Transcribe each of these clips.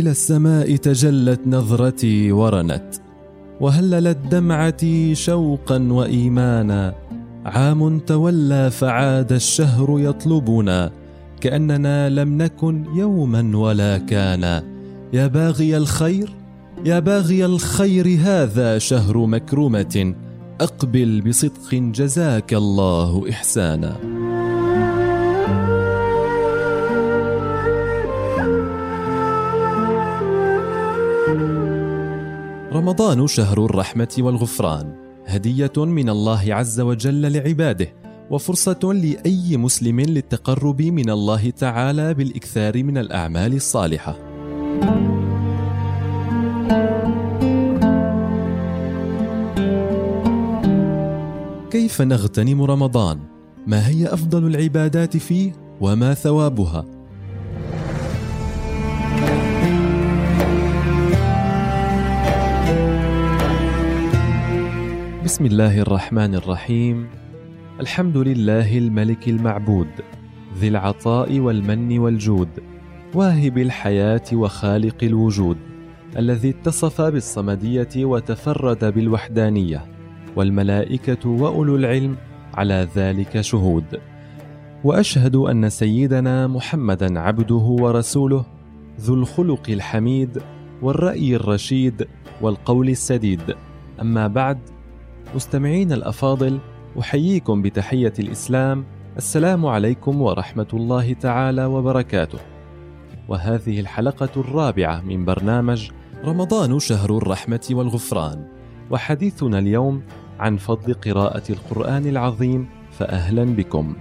إلى السماء تجلت نظرتي ورنت، وهللت دمعتي شوقا وإيمانا. عام تولى فعاد الشهر يطلبنا، كأننا لم نكن يوما ولا كان. يا باغي الخير، يا باغي الخير، هذا شهر مكرمة، أقبل بصدق جزاك الله إحسانا. رمضان شهر الرحمة والغفران، هدية من الله عز وجل لعباده، وفرصة لأي مسلم للتقرب من الله تعالى بالإكثار من الأعمال الصالحة. كيف نغتنم رمضان؟ ما هي أفضل العبادات فيه؟ وما ثوابها؟ بسم الله الرحمن الرحيم. الحمد لله الملك المعبود، ذي العطاء والمن والجود، واهب الحياة وخالق الوجود، الذي اتصف بالصمدية وتفرد بالوحدانية، والملائكة وأولو العلم على ذلك شهود. وأشهد أن سيدنا محمدا عبده ورسوله، ذو الخلق الحميد والرأي الرشيد والقول السديد. أما بعد، مستمعين الأفاضل، أحييكم بتحية الإسلام، السلام عليكم ورحمة الله تعالى وبركاته. وهذه الحلقة الرابعة من برنامج رمضان شهر الرحمة والغفران، وحديثنا اليوم عن فضل قراءة القرآن العظيم، فأهلا بكم.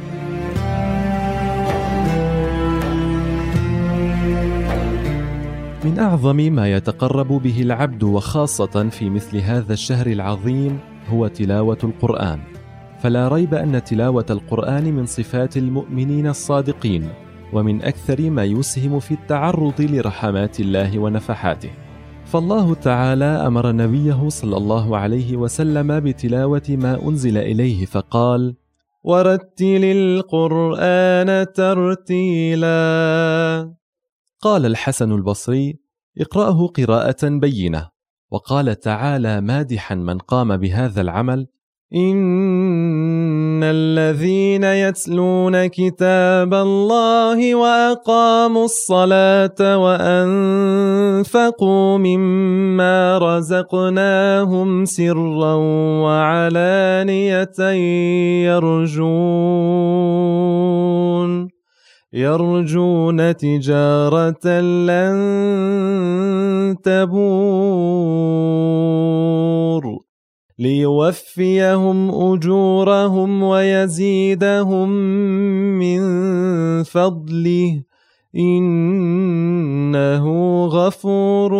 من أعظم ما يتقرب به العبد وخاصة في مثل هذا الشهر العظيم هو تلاوة القرآن، فلا ريب أن تلاوة القرآن من صفات المؤمنين الصادقين، ومن أكثر ما يسهم في التعرض لرحمات الله ونفحاته. فالله تعالى أمر نبيه صلى الله عليه وسلم بتلاوة ما أنزل إليه فقال: ورتل القرآن ترتيلا. قال الحسن البصري: اقرأه قراءة بينة. وقال تعالى مادحا من قام بهذا العمل: إن الذين يتلون كتاب الله وأقاموا الصلاة وأنفقوا مما رزقناهم سرا وعلانية يرجون تجارة لن تبور ليوفيهم أجورهم ويزيدهم من فضله إنه غفور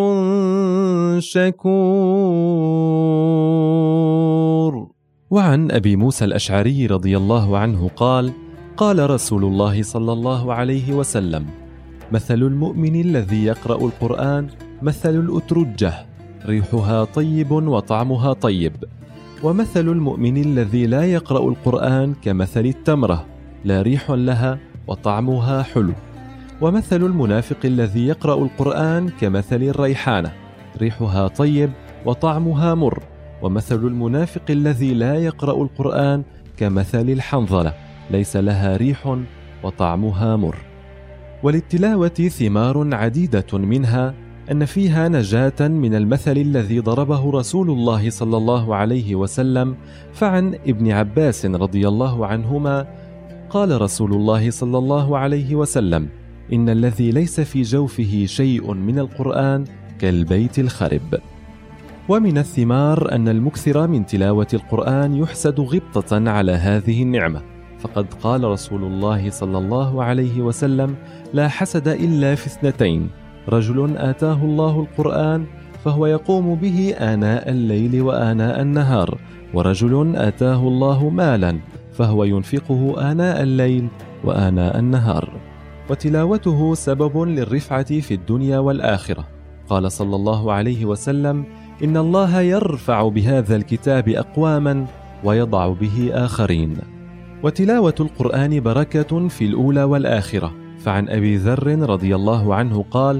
شكور. وعن أبي موسى الأشعري رضي الله عنه قال: قال رسول الله صلى الله عليه وسلم: مثل المؤمن الذي يقرأ القرآن مثل الأترجة، ريحها طيب وطعمها طيب. ومثل المؤمن الذي لا يقرأ القرآن كمثل التمرة، لا ريح لها وطعمها حلو. ومثل المنافق الذي يقرأ القرآن كمثل الريحانة، ريحها طيب وطعمها مر. ومثل المنافق الذي لا يقرأ القرآن كمثل الحنظلة، ليس لها ريح وطعمها مر. وللتلاوة ثمار عديدة، منها أن فيها نجاة من المثل الذي ضربه رسول الله صلى الله عليه وسلم. فعن ابن عباس رضي الله عنهما قال رسول الله صلى الله عليه وسلم: إن الذي ليس في جوفه شيء من القرآن كالبيت الخرب. ومن الثمار أن المكثر من تلاوة القرآن يحسد غبطة على هذه النعمة، فقد قال رسول الله صلى الله عليه وسلم: لا حسد إلا في اثنتين: رجل آتاه الله القرآن فهو يقوم به آناء الليل وآناء النهار، ورجل آتاه الله مالا فهو ينفقه آناء الليل وآناء النهار. وتلاوته سبب للرفعة في الدنيا والآخرة. قال صلى الله عليه وسلم: إن الله يرفع بهذا الكتاب أقواما ويضع به آخرين. وتلاوة القرآن بركة في الأولى والآخرة. فعن أبي ذر رضي الله عنه قال: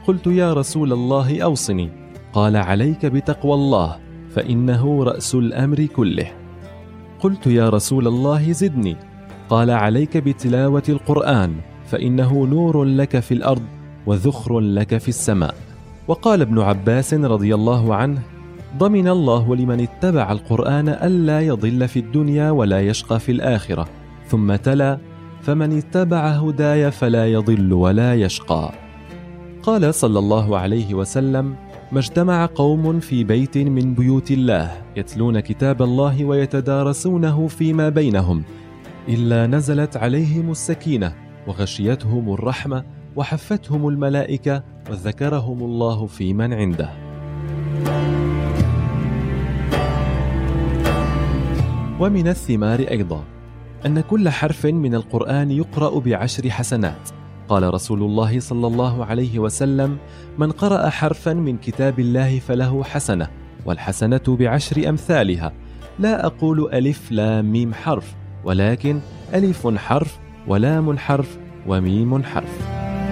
قلت يا رسول الله أوصني. قال عليك بتقوى الله فإنه رأس الأمر كله. قلت يا رسول الله زدني. قال عليك بتلاوة القرآن فإنه نور لك في الأرض وذخر لك في السماء. وقال ابن عباس رضي الله عنه: ضمن الله لمن اتبع القرآن ألا يضل في الدنيا ولا يشقى في الآخرة. ثم تلا: فمن اتبع هداي فلا يضل ولا يشقى. قال صلى الله عليه وسلم: ما اجتمع قوم في بيت من بيوت الله يتلون كتاب الله ويتدارسونه فيما بينهم إلا نزلت عليهم السكينة وغشيتهم الرحمة وحفتهم الملائكة وذكرهم الله في من عنده. ومن الثمار أيضا أن كل حرف من القرآن يقرأ ب10 حسنات. قال رسول الله صلى الله عليه وسلم: من قرأ حرفا من كتاب الله فله حسنة، والحسنة ب10 أمثالها. لا أقول ألف لام ميم حرف، ولكن ألف حرف ولام حرف وميم حرف.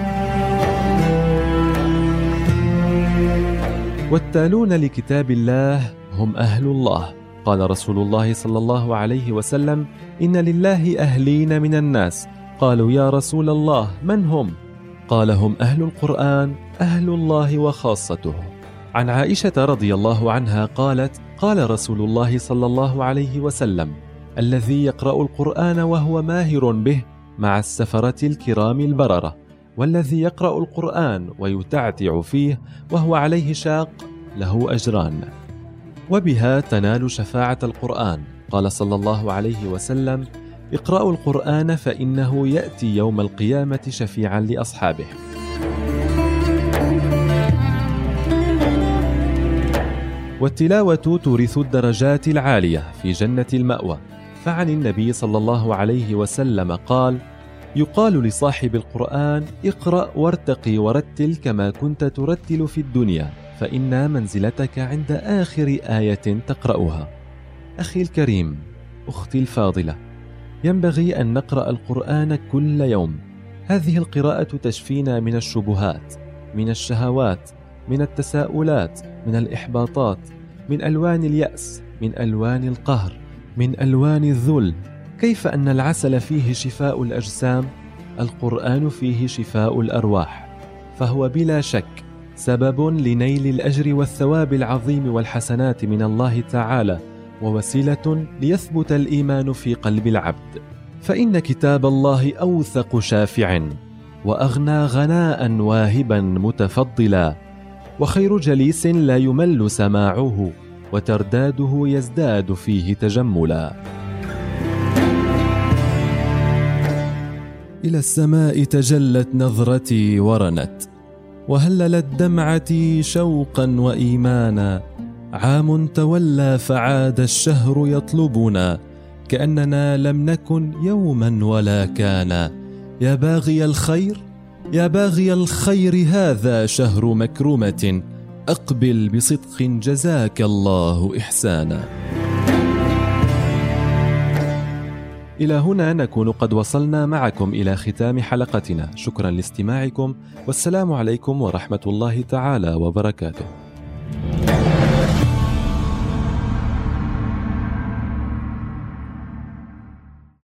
والتالون لكتاب الله هم أهل الله. قال رسول الله صلى الله عليه وسلم: إن لله أهلين من الناس. قالوا يا رسول الله من هم؟ قال: هم أهل القرآن، أهل الله وخاصته. عن عائشة رضي الله عنها قالت: قال رسول الله صلى الله عليه وسلم: الذي يقرأ القرآن وهو ماهر به مع السفرة الكرام البررة، والذي يقرأ القرآن ويتعتع فيه وهو عليه شاق له أجران. وبها تنال شفاعة القرآن. قال صلى الله عليه وسلم: اقرأوا القرآن فإنه يأتي يوم القيامة شفيعا لأصحابه. والتلاوة تورث الدرجات العالية في جنة المأوى. فعن النبي صلى الله عليه وسلم قال: يقال لصاحب القرآن: اقرأ وارتقي ورتل كما كنت ترتل في الدنيا، فإن منزلتك عند آخر آية تقرأها. أخي الكريم، أختي الفاضلة، ينبغي أن نقرأ القرآن كل يوم. هذه القراءة تشفينا من الشبهات، من الشهوات، من التساؤلات، من الإحباطات، من ألوان اليأس، من ألوان القهر، من ألوان الذل. كيف أن العسل فيه شفاء الأجسام، القرآن فيه شفاء الأرواح، فهو بلا شك سبب لنيل الأجر والثواب العظيم والحسنات من الله تعالى، ووسيلة ليثبت الإيمان في قلب العبد. فإن كتاب الله أوثق شافع، وأغنى غناء واهبا متفضلا، وخير جليس لا يمل سماعه، وترداده يزداد فيه تجملا. إلى السماء تجلت نظرتي ورنت، وهللت دمعتي شوقا وإيمانا. عام تولى فعاد الشهر يطلبنا، كأننا لم نكن يوما ولا كان. يا باغي الخير، يا باغي الخير، هذا شهر مكرمة، أقبل بصدق جزاك الله إحسانا. إلى هنا نكون قد وصلنا معكم إلى ختام حلقتنا. شكرا لاستماعكم، والسلام عليكم ورحمة الله تعالى وبركاته.